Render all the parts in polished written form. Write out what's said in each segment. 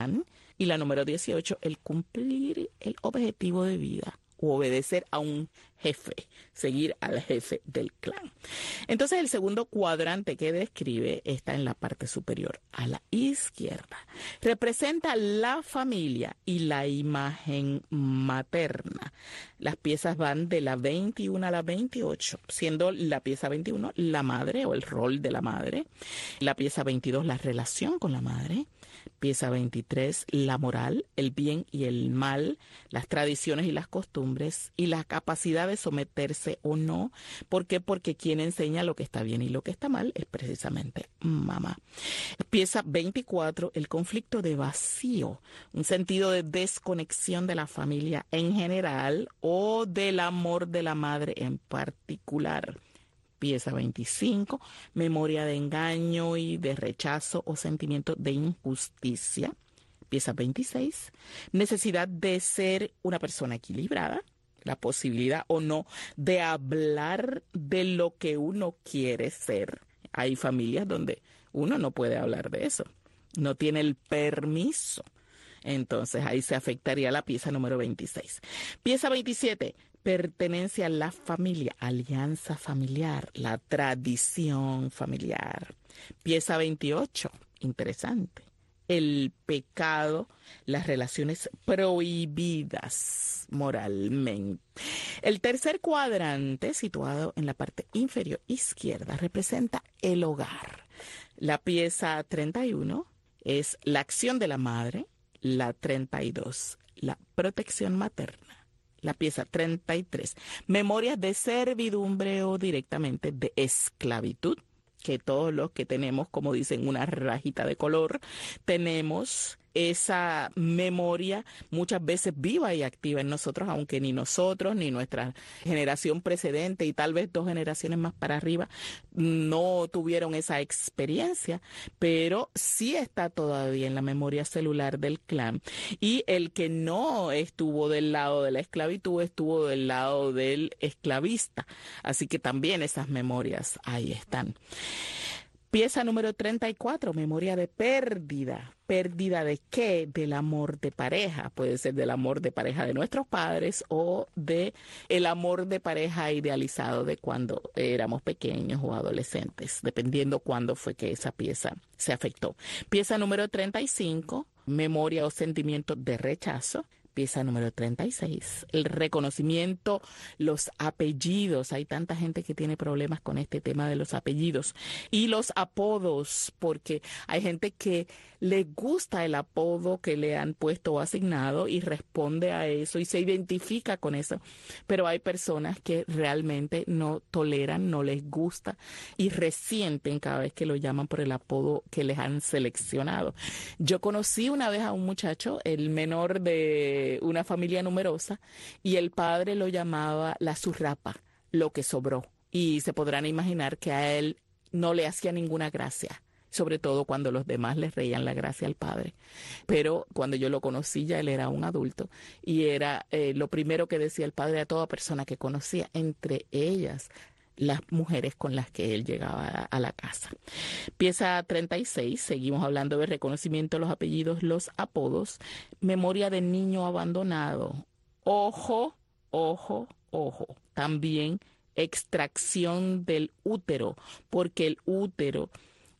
Y la número 18, el cumplir el objetivo de vida o obedecer a un jefe, seguir al jefe del clan. Entonces el segundo cuadrante que describe está en la parte superior a la izquierda. Representa la familia y la imagen materna. Las piezas van de la 21 a la 28, siendo la pieza 21 la madre o el rol de la madre, la pieza 22 la relación con la madre, pieza 23 la moral, el bien y el mal, las tradiciones y las costumbres y la capacidad de someterse o no. ¿Por qué? Porque quien enseña lo que está bien y lo que está mal es precisamente mamá. Pieza 24, el conflicto de vacío, un sentido de desconexión de la familia en general o del amor de la madre en particular. Pieza 25, memoria de engaño y de rechazo o sentimiento de injusticia. Pieza 26, necesidad de ser una persona equilibrada, la posibilidad o no de hablar de lo que uno quiere ser. Hay familias donde uno no puede hablar de eso, no tiene el permiso. Entonces ahí se afectaría la pieza número 26. Pieza 27, pertenencia a la familia, alianza familiar, la tradición familiar. Pieza 28, interesante. El pecado, las relaciones prohibidas moralmente. El tercer cuadrante, situado en la parte inferior izquierda, representa el hogar. La pieza 31 es la acción de la madre, la 32, la protección materna. La pieza 33, memorias de servidumbre o directamente de esclavitud, que todos los que tenemos, como dicen, una rajita de color, tenemos esa memoria muchas veces viva y activa en nosotros, aunque ni nosotros ni nuestra generación precedente y tal vez 2 generaciones más para arriba no tuvieron esa experiencia, pero sí está todavía en la memoria celular del clan. Y el que no estuvo del lado de la esclavitud estuvo del lado del esclavista, así que también esas memorias ahí están. Pieza número 34, memoria de pérdida. ¿Pérdida de qué? Del amor de pareja. Puede ser del amor de pareja de nuestros padres o de el amor de pareja idealizado de cuando éramos pequeños o adolescentes, dependiendo cuándo fue que esa pieza se afectó. Pieza número 35, memoria o sentimiento de rechazo. Pieza número 36, el reconocimiento, los apellidos. Hay tanta gente que tiene problemas con este tema de los apellidos y los apodos, porque hay gente que le gusta el apodo que le han puesto o asignado y responde a eso y se identifica con eso. Pero hay personas que realmente no toleran, no les gusta y resienten cada vez que lo llaman por el apodo que les han seleccionado. Yo conocí una vez a un muchacho, el menor de una familia numerosa, y el padre lo llamaba la zurrapa, lo que sobró. Y se podrán imaginar que a él no le hacía ninguna gracia, sobre todo cuando los demás le reían la gracia al padre. Pero cuando yo lo conocí ya él era un adulto y era lo primero que decía el padre a toda persona que conocía, entre ellas las mujeres con las que él llegaba a la casa. Pieza 36, seguimos hablando de reconocimiento de los apellidos, los apodos, memoria de niño abandonado. Ojo, ojo, ojo. También extracción del útero, porque el útero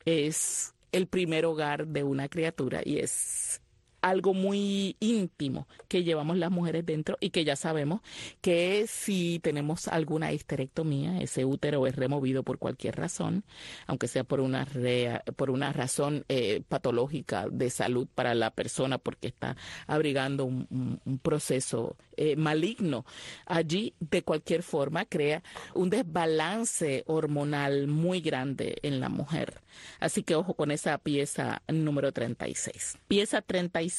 es el primer hogar de una criatura y es algo muy íntimo que llevamos las mujeres dentro y que ya sabemos que si tenemos alguna histerectomía, ese útero es removido por cualquier razón, aunque sea por una razón patológica de salud para la persona porque está abrigando un proceso maligno. Allí, de cualquier forma, crea un desbalance hormonal muy grande en la mujer. Así que ojo con esa pieza número 36. Pieza 37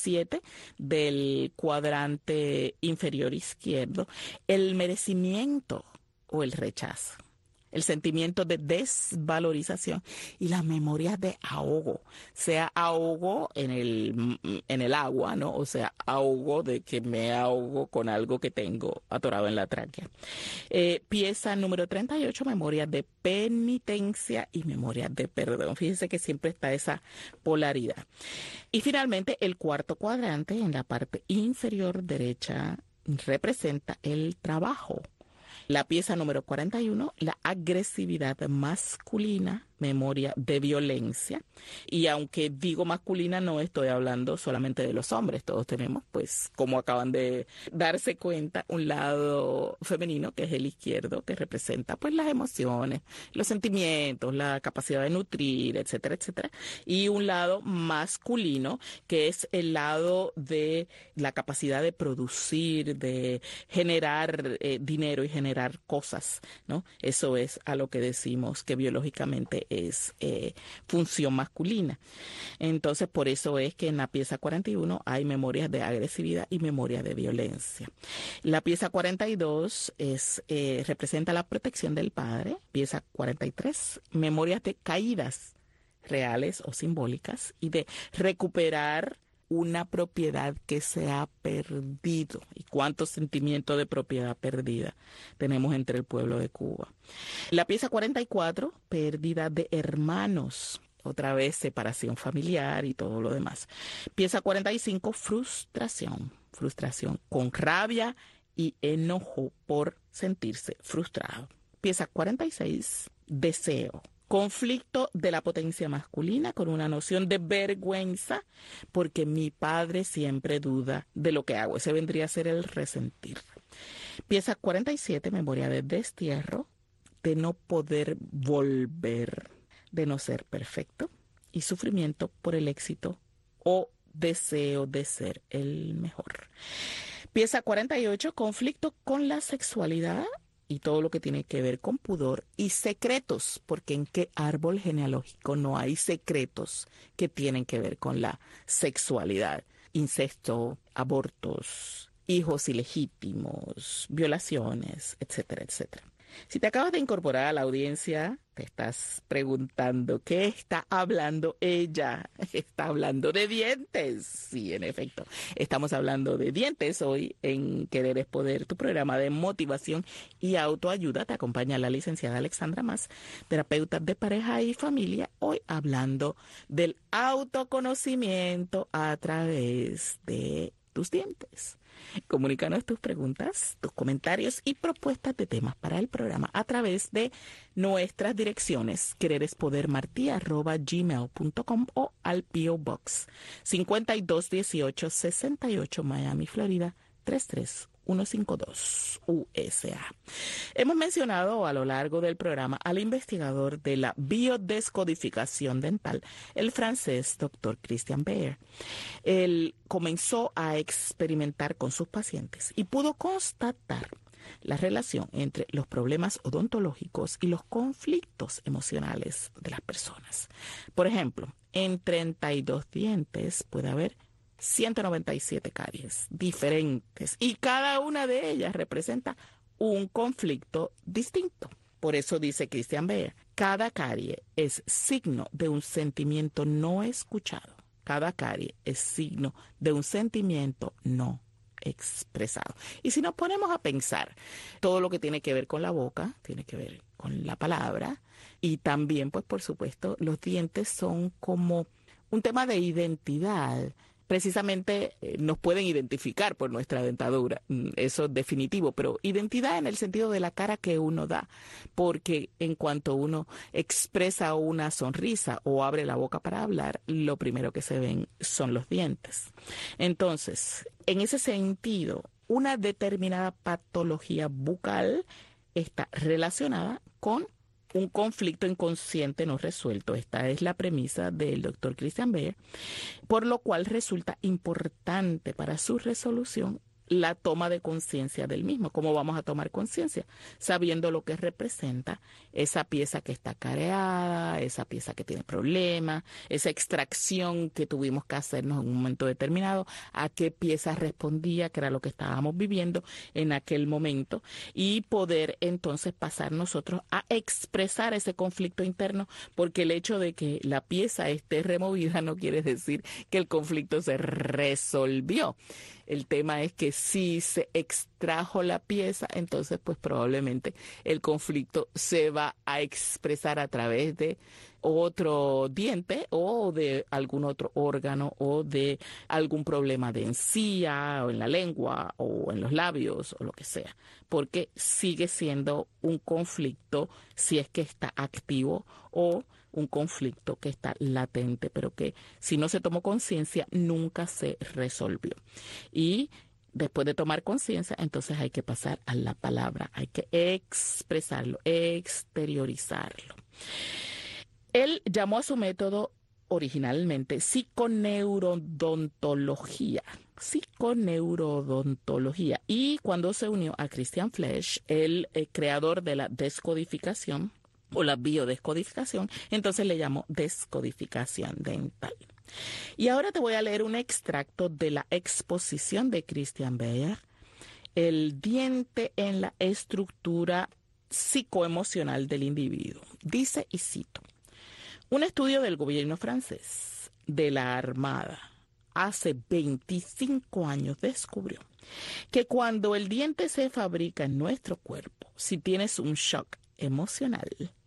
del cuadrante inferior izquierdo, el merecimiento o el rechazo. el sentimiento de desvalorización y las memorias de ahogo, sea ahogo en el agua, ¿no? O sea, ahogo de que me ahogo con algo que tengo atorado en la tráquea. Pieza número 38, memorias de penitencia y memorias de perdón. Fíjense que siempre está esa polaridad. Y finalmente, el cuarto cuadrante en la parte inferior derecha representa el trabajo. La pieza número 41, la agresividad masculina, memoria de violencia. Y aunque digo masculina, no estoy hablando solamente de los hombres. Todos tenemos, pues, como acaban de darse cuenta, un lado femenino, que es el izquierdo, que representa, pues, las emociones, los sentimientos, la capacidad de nutrir, etcétera, etcétera. Y un lado masculino, que es el lado de la capacidad de producir, de generar dinero y generar cosas, ¿no? Eso es a lo que decimos que biológicamente es función masculina. Entonces, por eso es que en la pieza 41 hay memorias de agresividad y memorias de violencia. La pieza 42 representa la protección del padre. Pieza 43, memorias de caídas reales o simbólicas y de recuperar una propiedad que se ha perdido. ¿Y cuántos sentimientos de propiedad perdida tenemos entre el pueblo de Cuba? La pieza 44, pérdida de hermanos. Otra vez separación familiar y todo lo demás. Pieza 45, frustración. Frustración con rabia y enojo por sentirse frustrado. Pieza 46, deseo. Conflicto de la potencia masculina con una noción de vergüenza porque mi padre siempre duda de lo que hago. Ese vendría a ser el resentir. Pieza 47, memoria de destierro, de no poder volver, de no ser perfecto y sufrimiento por el éxito o deseo de ser el mejor. Pieza 48, conflicto con la sexualidad y todo lo que tiene que ver con pudor y secretos, porque en qué árbol genealógico no hay secretos que tienen que ver con la sexualidad, incesto, abortos, hijos ilegítimos, violaciones, etcétera, etcétera. Si te acabas de incorporar a la audiencia, te estás preguntando, ¿qué está hablando ella? Está hablando de dientes. Sí, en efecto, estamos hablando de dientes hoy en Querer es Poder, tu programa de motivación y autoayuda. Te acompaña la licenciada Alexandra Mas, terapeuta de pareja y familia, hoy hablando del autoconocimiento a través de tus dientes. Comunícanos tus preguntas, tus comentarios y propuestas de temas para el programa a través de nuestras direcciones quererespodermarti@gmail.com o al P.O. Box 521868 Miami, Florida 33152 USA. Hemos mencionado a lo largo del programa al investigador de la biodescodificación dental, el francés Dr. Christian Baer. Él comenzó a experimentar con sus pacientes y pudo constatar la relación entre los problemas odontológicos y los conflictos emocionales de las personas. Por ejemplo, en 32 dientes puede haber 197 caries diferentes y cada una de ellas representa un conflicto distinto. Por eso dice Christian Baer, cada carie es signo de un sentimiento no escuchado. Cada carie es signo de un sentimiento no expresado. Y si nos ponemos a pensar, todo lo que tiene que ver con la boca, tiene que ver con la palabra, y también, pues por supuesto, los dientes son como un tema de identidad. Precisamente nos pueden identificar por nuestra dentadura, eso es definitivo, pero identidad en el sentido de la cara que uno da, porque en cuanto uno expresa una sonrisa o abre la boca para hablar, lo primero que se ven son los dientes. Entonces, en ese sentido, una determinada patología bucal está relacionada con un conflicto inconsciente no resuelto. Esta es la premisa del doctor Christian Baer, por lo cual resulta importante para su resolución la toma de conciencia del mismo. ¿Cómo vamos a tomar conciencia? Sabiendo lo que representa esa pieza que está careada, esa pieza que tiene problemas, esa extracción que tuvimos que hacernos en un momento determinado, a qué pieza respondía, que era lo que estábamos viviendo en aquel momento, y poder entonces pasar nosotros a expresar ese conflicto interno, porque el hecho de que la pieza esté removida no quiere decir que el conflicto se resolvió. El tema es que si se extrajo la pieza, entonces pues probablemente el conflicto se va a expresar a través de otro diente o de algún otro órgano o de algún problema de encía o en la lengua o en los labios o lo que sea, porque sigue siendo un conflicto si es que está activo o un conflicto que está latente, pero que si no se tomó conciencia nunca se resolvió. Y después de tomar conciencia, entonces hay que pasar a la palabra, hay que expresarlo, exteriorizarlo. Él llamó a su método originalmente psiconeurodontología. Y cuando se unió a Christian Flesch, el creador de la descodificación o la biodescodificación, entonces le llamó descodificación dental. Y ahora te voy a leer un extracto de la exposición de Christian Bayer, el diente en la estructura psicoemocional del individuo. Dice, y cito: un estudio del gobierno francés de la Armada hace 25 años descubrió que cuando el diente se fabrica en nuestro cuerpo, si tienes un shock emocional,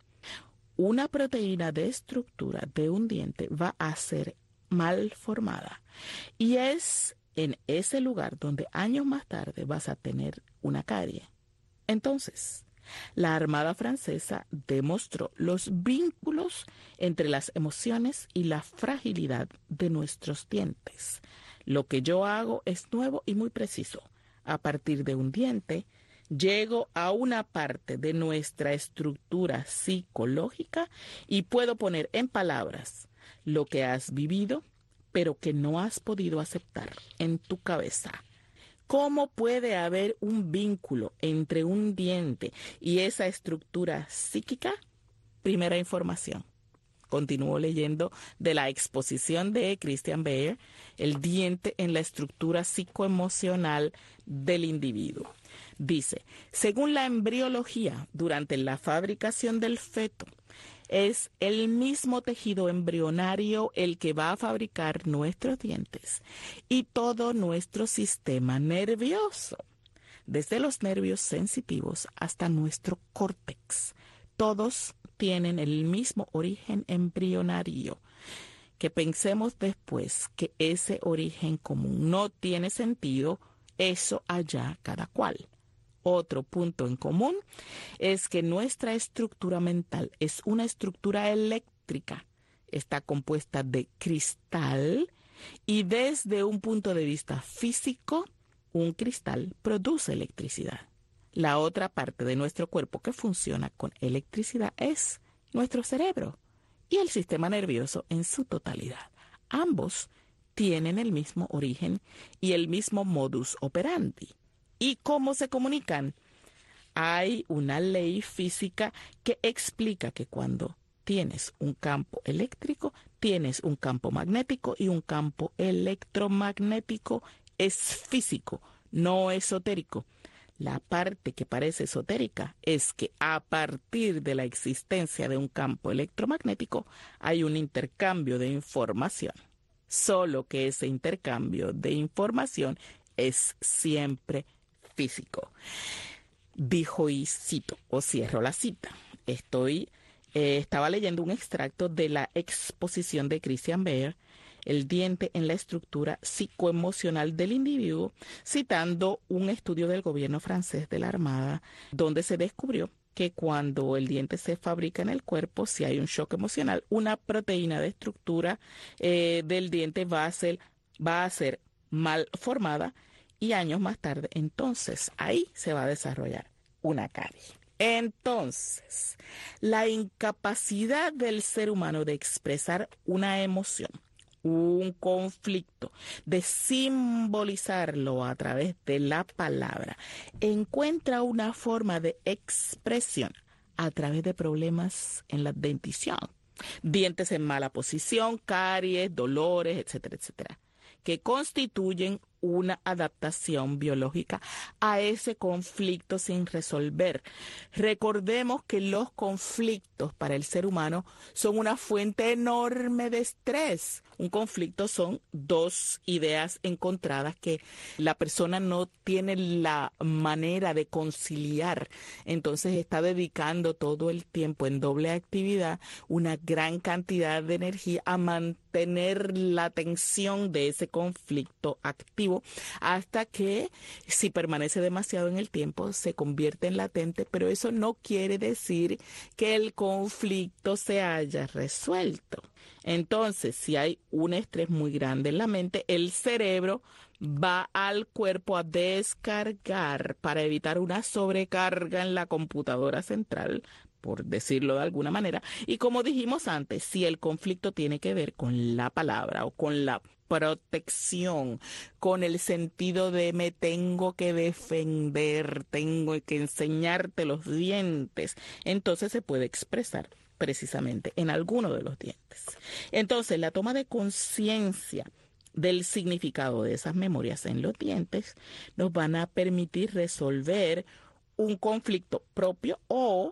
una proteína de estructura de un diente va a ser mal formada. Y es en ese lugar donde años más tarde vas a tener una carie. Entonces, la Armada Francesa demostró los vínculos entre las emociones y la fragilidad de nuestros dientes. Lo que yo hago es nuevo y muy preciso. A partir de un diente, llego a una parte de nuestra estructura psicológica y puedo poner en palabras lo que has vivido, pero que no has podido aceptar en tu cabeza. ¿Cómo puede haber un vínculo entre un diente y esa estructura psíquica? Primera información. Continúo leyendo de la exposición de Christian Bayer, el diente en la estructura psicoemocional del individuo. Dice, según la embriología, durante la fabricación del feto, es el mismo tejido embrionario el que va a fabricar nuestros dientes y todo nuestro sistema nervioso, desde los nervios sensitivos hasta nuestro córtex. Todos tienen el mismo origen embrionario. Que pensemos después que ese origen común no tiene sentido, eso allá cada cual. Otro punto en común es que nuestra estructura mental es una estructura eléctrica. Está compuesta de cristal y desde un punto de vista físico, un cristal produce electricidad. La otra parte de nuestro cuerpo que funciona con electricidad es nuestro cerebro y el sistema nervioso en su totalidad. Ambos tienen el mismo origen y el mismo modus operandi. ¿Y cómo se comunican? Hay una ley física que explica que cuando tienes un campo eléctrico, tienes un campo magnético y un campo electromagnético es físico, no esotérico. La parte que parece esotérica es que a partir de la existencia de un campo electromagnético hay un intercambio de información. Solo que ese intercambio de información es siempre físico. Dijo, y cito, o cierro la cita. Estaba leyendo un extracto de la exposición de Christian Bayer, el diente en la estructura psicoemocional del individuo, citando un estudio del gobierno francés de la Armada, donde se descubrió que cuando el diente se fabrica en el cuerpo, si hay un shock emocional, una proteína de estructura del diente va a ser mal formada y años más tarde, entonces, ahí se va a desarrollar una carie. Entonces, la incapacidad del ser humano de expresar una emoción un conflicto, de simbolizarlo a través de la palabra, encuentra una forma de expresión a través de problemas en la dentición, dientes en mala posición, caries, dolores, etcétera, etcétera, que constituyen una adaptación biológica a ese conflicto sin resolver. Recordemos que los conflictos para el ser humano son una fuente enorme de estrés. Un conflicto son dos ideas encontradas que la persona no tiene la manera de conciliar. Entonces está dedicando todo el tiempo en doble actividad una gran cantidad de energía a mantener la tensión de ese conflicto activo, hasta que, si permanece demasiado en el tiempo, se convierte en latente, pero eso no quiere decir que el conflicto se haya resuelto. Entonces, si hay un estrés muy grande en la mente, el cerebro va al cuerpo a descargar para evitar una sobrecarga en la computadora central, por decirlo de alguna manera. Y como dijimos antes, si el conflicto tiene que ver con la palabra o con la protección, con el sentido de me tengo que defender, tengo que enseñarte los dientes, entonces se puede expresar precisamente en alguno de los dientes. Entonces, la toma de conciencia del significado de esas memorias en los dientes nos van a permitir resolver un conflicto propio o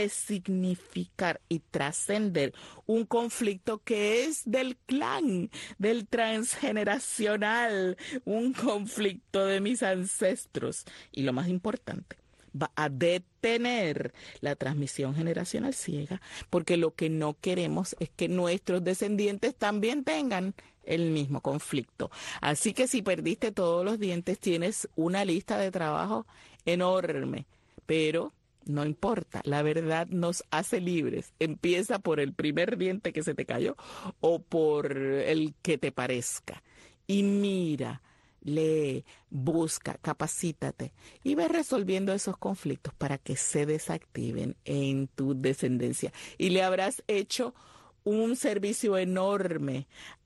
resignificar y trascender un conflicto que es del clan, del transgeneracional, un conflicto de mis ancestros. Y lo más importante, va a detener la transmisión generacional ciega, porque lo que no queremos es que nuestros descendientes también tengan el mismo conflicto. Así que si perdiste todos los dientes, tienes una lista de trabajo enorme, pero no importa, la verdad nos hace libres. Empieza por el primer diente que se te cayó o por el que te parezca. Y mira, lee, busca, capacítate y ve resolviendo esos conflictos para que se desactiven en tu descendencia. Y le habrás hecho un servicio enorme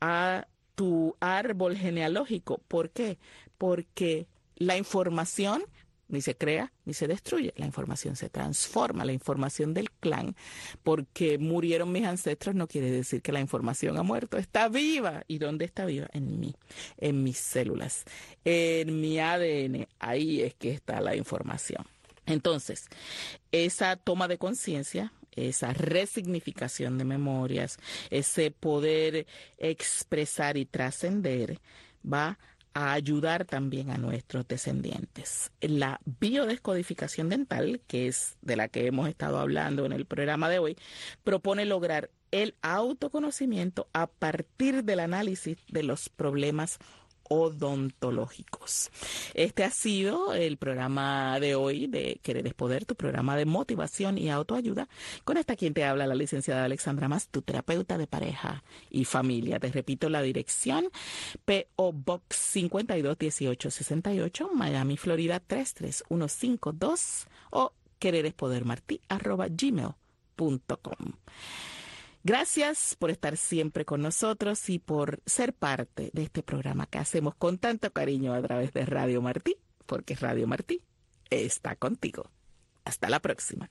a tu árbol genealógico. ¿Por qué? Porque la información ni se crea ni se destruye, la información se transforma, la información del clan. Porque murieron mis ancestros no quiere decir que la información ha muerto, está viva. ¿Y dónde está viva? En mí, en mis células, en mi ADN, ahí es que está la información. Entonces, esa toma de conciencia, esa resignificación de memorias, ese poder expresar y trascender, va a ayudar también a nuestros descendientes. La biodescodificación dental, que es de la que hemos estado hablando en el programa de hoy, propone lograr el autoconocimiento a partir del análisis de los problemas odontológicos. Este ha sido el programa de hoy de Querer es Poder, tu programa de motivación y autoayuda. Con esta quien te habla, la licenciada Alexandra Mas, tu terapeuta de pareja y familia. Te repito la dirección: P.O. Box 521868, Miami, Florida 33152, o quererespodermarti@gmail.com. Gracias por estar siempre con nosotros y por ser parte de este programa que hacemos con tanto cariño a través de Radio Martí, porque Radio Martí está contigo. Hasta la próxima.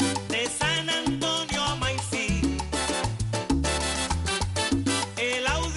El audio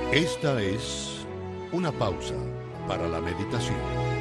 Esta es una pausa para la meditación.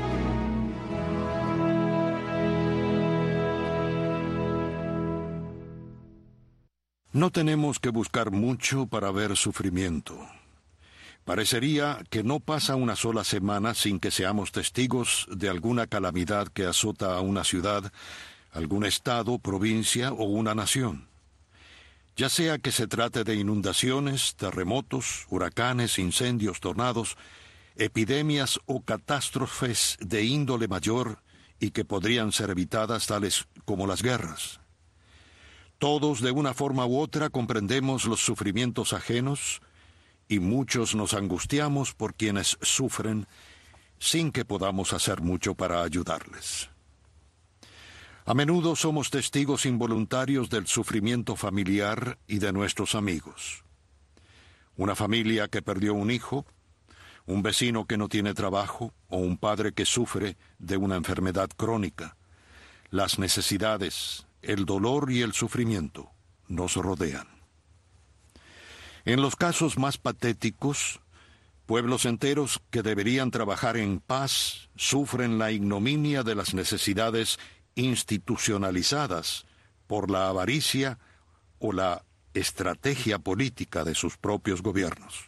No tenemos que buscar mucho para ver sufrimiento. Parecería que no pasa una sola semana sin que seamos testigos de alguna calamidad que azota a una ciudad, algún estado, provincia o una nación. Ya sea que se trate de inundaciones, terremotos, huracanes, incendios, tornados, epidemias o catástrofes de índole mayor y que podrían ser evitadas, tales como las guerras. Todos, de una forma u otra, comprendemos los sufrimientos ajenos y muchos nos angustiamos por quienes sufren sin que podamos hacer mucho para ayudarles. A menudo somos testigos involuntarios del sufrimiento familiar y de nuestros amigos. Una familia que perdió un hijo, un vecino que no tiene trabajo o un padre que sufre de una enfermedad crónica. Las necesidades, el dolor y el sufrimiento nos rodean. En los casos más patéticos, pueblos enteros que deberían trabajar en paz sufren la ignominia de las necesidades institucionalizadas por la avaricia o la estrategia política de sus propios gobiernos.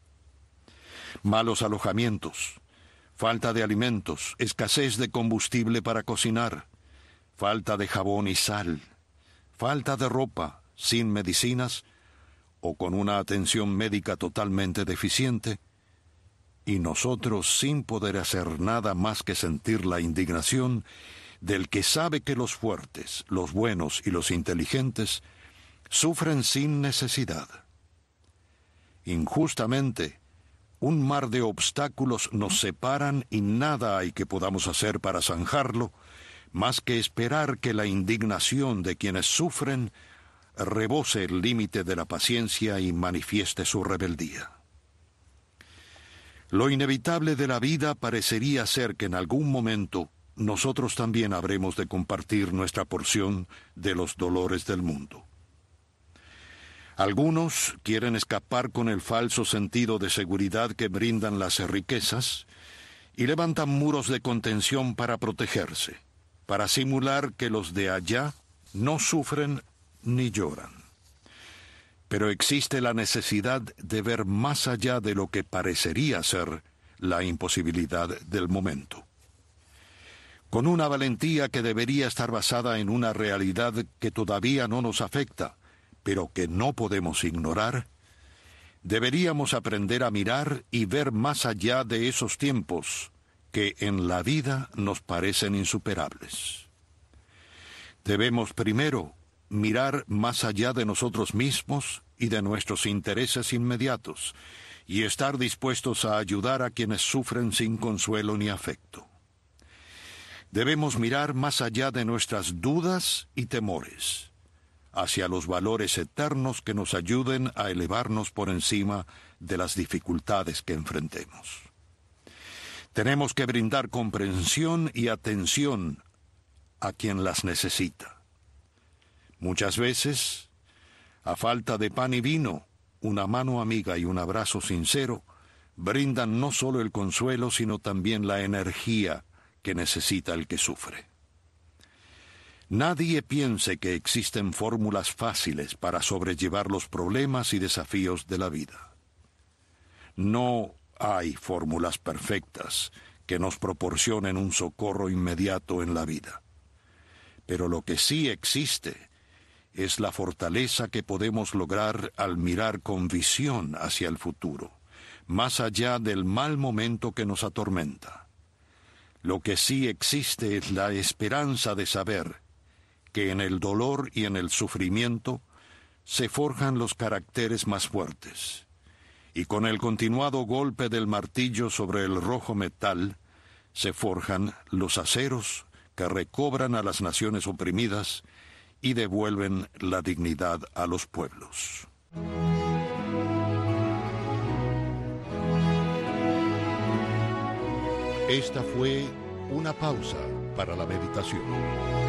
Malos alojamientos, falta de alimentos, escasez de combustible para cocinar, falta de jabón y sal, falta de ropa, sin medicinas o con una atención médica totalmente deficiente, y nosotros sin poder hacer nada más que sentir la indignación del que sabe que los fuertes, los buenos y los inteligentes sufren sin necesidad. Injustamente, un mar de obstáculos nos separan y nada hay que podamos hacer para zanjarlo, más que esperar que la indignación de quienes sufren rebose el límite de la paciencia y manifieste su rebeldía. Lo inevitable de la vida parecería ser que en algún momento nosotros también habremos de compartir nuestra porción de los dolores del mundo. Algunos quieren escapar con el falso sentido de seguridad que brindan las riquezas y levantan muros de contención para protegerse, para simular que los de allá no sufren ni lloran. Pero existe la necesidad de ver más allá de lo que parecería ser la imposibilidad del momento. Con una valentía que debería estar basada en una realidad que todavía no nos afecta, pero que no podemos ignorar, deberíamos aprender a mirar y ver más allá de esos tiempos que en la vida nos parecen insuperables. Debemos primero mirar más allá de nosotros mismos y de nuestros intereses inmediatos, y estar dispuestos a ayudar a quienes sufren sin consuelo ni afecto. Debemos mirar más allá de nuestras dudas y temores, hacia los valores eternos que nos ayuden a elevarnos por encima de las dificultades que enfrentemos. Tenemos que brindar comprensión y atención a quien las necesita. Muchas veces, a falta de pan y vino, una mano amiga y un abrazo sincero brindan no solo el consuelo, sino también la energía que necesita el que sufre. Nadie piense que existen fórmulas fáciles para sobrellevar los problemas y desafíos de la vida. No hay fórmulas perfectas que nos proporcionen un socorro inmediato en la vida. Pero lo que sí existe es la fortaleza que podemos lograr al mirar con visión hacia el futuro, más allá del mal momento que nos atormenta. Lo que sí existe es la esperanza de saber que en el dolor y en el sufrimiento se forjan los caracteres más fuertes, y con el continuado golpe del martillo sobre el rojo metal se forjan los aceros que recobran a las naciones oprimidas y devuelven la dignidad a los pueblos. Esta fue una pausa para la meditación.